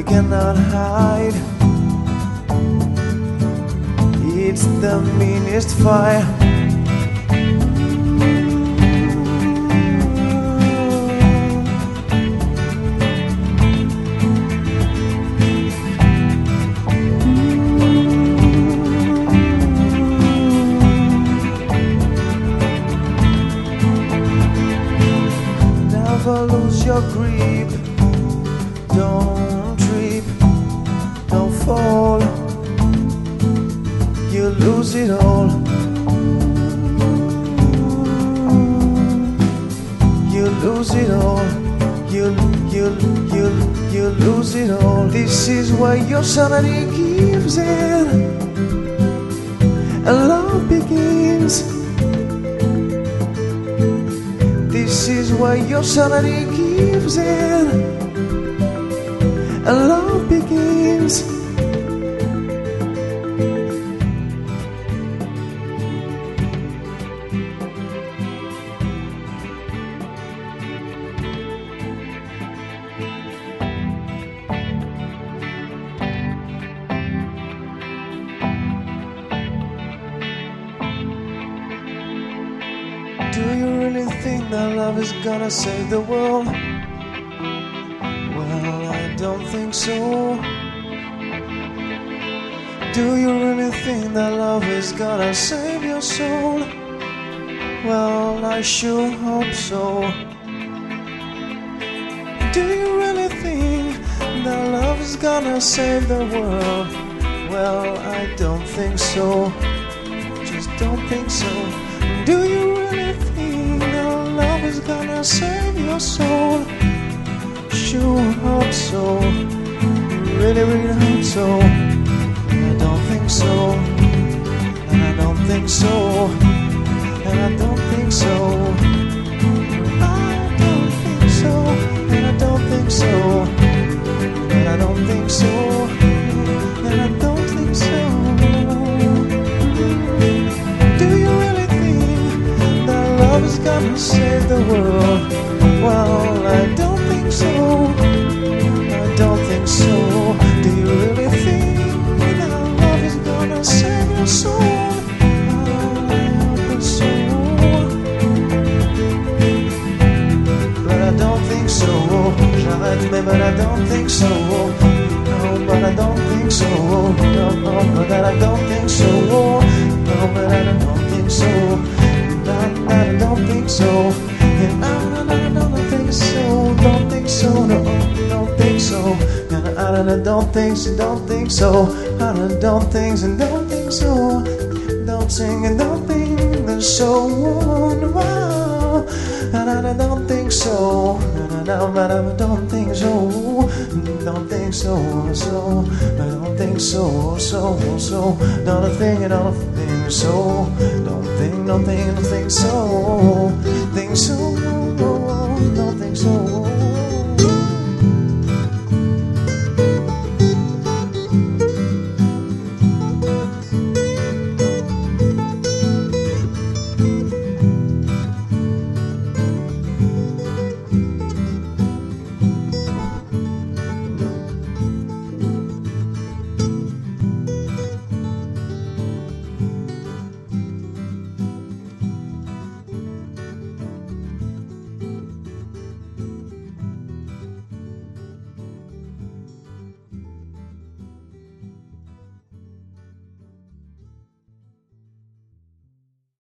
cannot hide. It's the meanest fire. Never lose your grip. Don't trip, don't fall. You lose it all. You lose it all. You lose it all. This is where your sanity gives in and love begins. This is where your sanity gives in and love begins. Do you really think that love is gonna save the world? Well, I don't think so. Do you really think that love is gonna save your soul? Well, I sure hope so. Do you really think that love is gonna save the world? Well, I don't think so. Just don't think so. Do you really think that love is gonna save your soul? Sure hope so. Really, really hope so. I don't think so. And I don't think so. And I don't think so. I don't think so. And I don't think so. And I don't think so. And I don't think so. Do you really think that love is gonna save the world? Well, I don't think so. I don't think so. Do you really think that love is gonna save your soul? I hope so. But I don't think so. J'arrête, but I don't think so. No, but I don't think so. No, but I don't think so. No, but I don't think so. I don't think so. And I don't think so. Don't think so. No, don't think so. And I don't think so. Don't think so. I don't think so. Don't think so. Don't sing and don't think so. Wow. And I don't think so. And I don't think so. Don't think so. So I don't think so. So not a thing and not a thing. So don't think so. Think so.